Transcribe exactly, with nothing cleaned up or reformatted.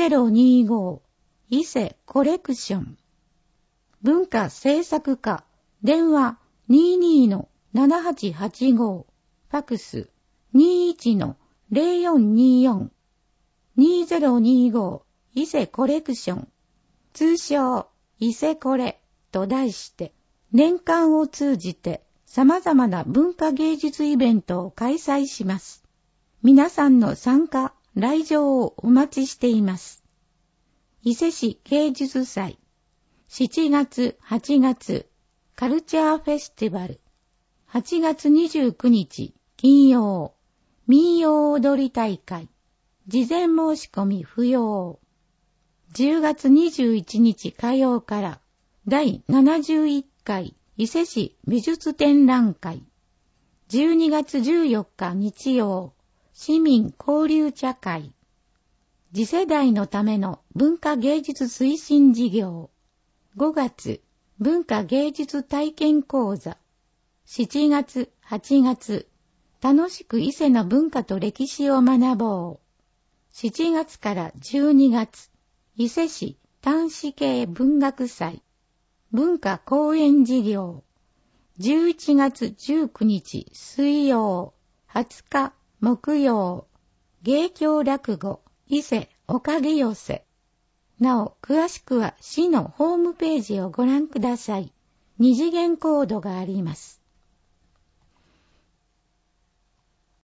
ゼロにご伊勢コレクション。文化制作課、電話 にじゅうにのななはちはちご、ファクス にじゅういちのゼロよんによん、にゼロにご伊勢コレクション。通称伊勢コレと題して、年間を通じて様々な文化芸術イベントを開催します。皆さんの参加、来場をお待ちしています。伊勢市芸術祭、しちがつ、はちがつ、カルチャーフェスティバル、はちがつにじゅうくにち、金曜、民謡踊り大会、事前申し込み不要。じゅうがつにじゅういちにち火曜からだいななじゅういっかい伊勢市美術展覧会、じゅうにがつじゅうよっか日曜、市民交流茶会、次世代のための文化芸術推進事業、ごがつ文化芸術体験講座、しちがつ、はちがつ楽しく伊勢の文化と歴史を学ぼう。しちがつからじゅうにがつ伊勢市端子系文学祭、文化講演事業、じゅういちがつじゅうくにち水曜、はつか木曜、芸協落語伊勢おかげ寄せ。なお、詳しくは市のホームページをご覧ください。二次元コードがあります。